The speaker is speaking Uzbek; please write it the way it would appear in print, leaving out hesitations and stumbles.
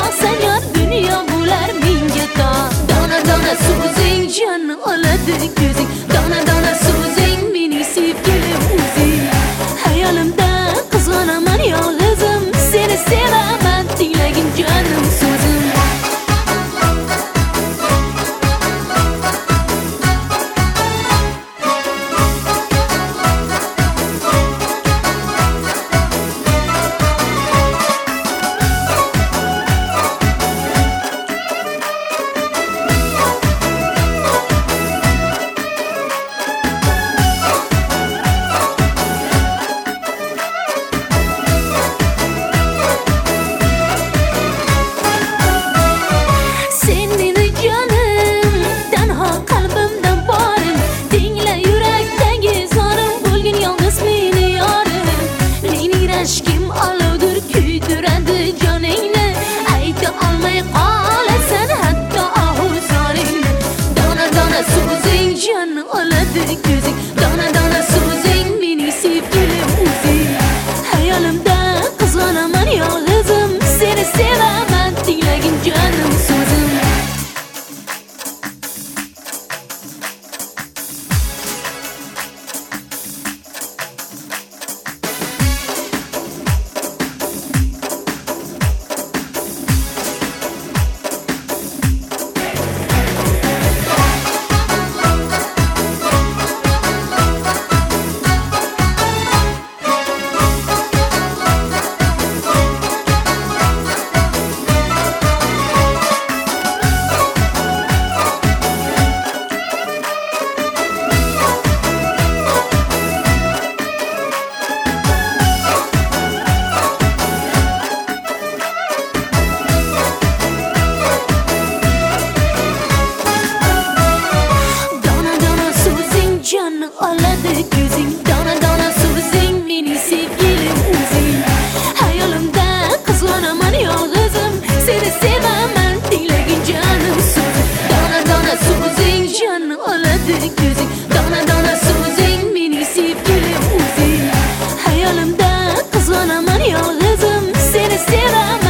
olsan yar dünya bular menga tor. Dona dona so'zing jonni oladi ko'zing, dona dona so'zing meni sevgilim o'zing. Hayolimda qizg'anaman yolg'izim, seni sevaman tinglagin jonim so'zim. Aşkım alovdur kuydiradi joningni, ayta olmay qolasan hatto ohuzoringni. Dona dona so'zing jonni oladi ko'zing, dona dona so'zing meni sevgilim o'zing. Hayolimda qizg'anaman yolg'izim, seni sevaman tinglagin jonim so'zim. Jonni oladi ko'zing, dona dona so'zing meni sevgilim o'zing. Hayolimda qizg'anaman yolg'izim, seni sevaman tinglagin jonim so'zim. Dona dona so'zing jonni oladi ko'zing, dona dona so'zing meni sevgilim o'zing. Hayolimda qizg'anaman yolg'izim, seni sevaman